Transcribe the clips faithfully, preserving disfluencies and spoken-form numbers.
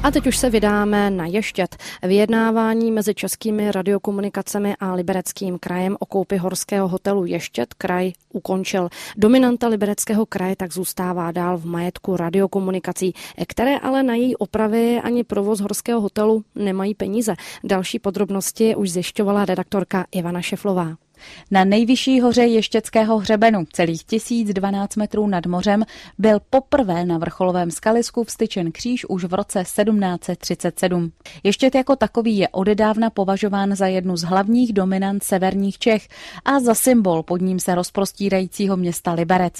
A teď už se vydáme na Ještěd. Vyjednávání mezi Českými radiokomunikacemi a Libereckým krajem o koupi horského hotelu Ještěd kraj ukončil. Dominanta Libereckého kraje tak zůstává dál v majetku radiokomunikací, které ale na její opravy ani provoz horského hotelu nemají peníze. Další podrobnosti už zjišťovala redaktorka Ivana Šeflová. Na nejvyšší hoře Ještědského hřebenu, celých tisíc dvanáct metrů nad mořem, byl poprvé na vrcholovém skalisku vztyčen kříž už v roce sedmnáct set třicet sedm. Ještěd jako takový je odedávna považován za jednu z hlavních dominant severních Čech a za symbol pod ním se rozprostírajícího města Liberec.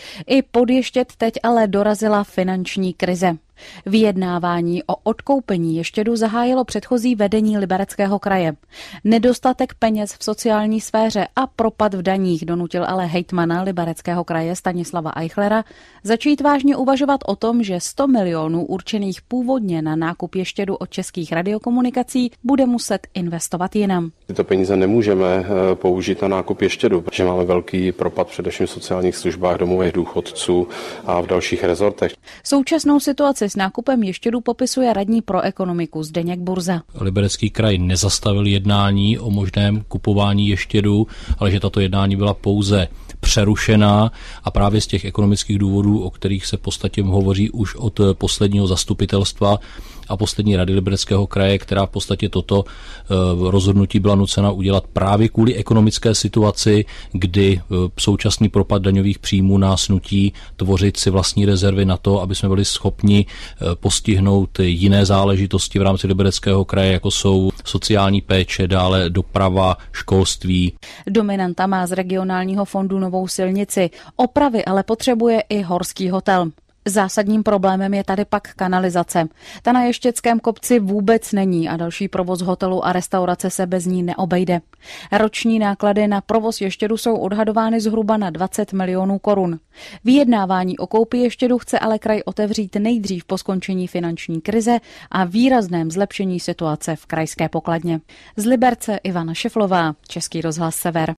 I pod Ještěd teď ale dorazila finanční krize. Vyjednávání o odkoupení Ještědu zahájilo předchozí vedení Libereckého kraje. Nedostatek peněz v sociální sféře a propad v daních donutil ale hejtmana Libereckého kraje Stanislava Eichlera začít vážně uvažovat o tom, že sto milionů určených původně na nákup Ještědu od Českých radiokomunikací bude muset investovat jinam. Tyto peníze nemůžeme použít na nákup Ještědu, protože máme velký propad především v sociálních službách, domových důchodců a v dalších rezortech. Současnou situaci s nákupem Ještědu popisuje radní pro ekonomiku Zdeněk Burza. Liberecký kraj nezastavil jednání o možném kupování Ještědu, ale že tato jednání byla pouze přerušená a právě z těch ekonomických důvodů, o kterých se v podstatě hovoří už od posledního zastupitelstva a poslední rady Libereckého kraje, která v podstatě toto rozhodnutí byla nucena udělat právě kvůli ekonomické situaci, kdy současný propad daňových příjmů nás nutí tvořit si vlastní rezervy na to, aby jsme byli schopni postihnout jiné záležitosti v rámci Libereckého kraje, jako jsou sociální péče, dále doprava, školství. Dominanta má z regionálního fondu novou silnici, opravy ale potřebuje i horský hotel. Zásadním problémem je tady pak kanalizace. Ta na Ještědském kopci vůbec není a další provoz hotelu a restaurace se bez ní neobejde. Roční náklady na provoz Ještědu jsou odhadovány zhruba na dvacet milionů korun. Vyjednávání o koupi Ještědu chce ale kraj otevřít nejdřív po skončení finanční krize a výrazném zlepšení situace v krajské pokladně. Z Liberce Ivana Šeflová, Český rozhlas Sever.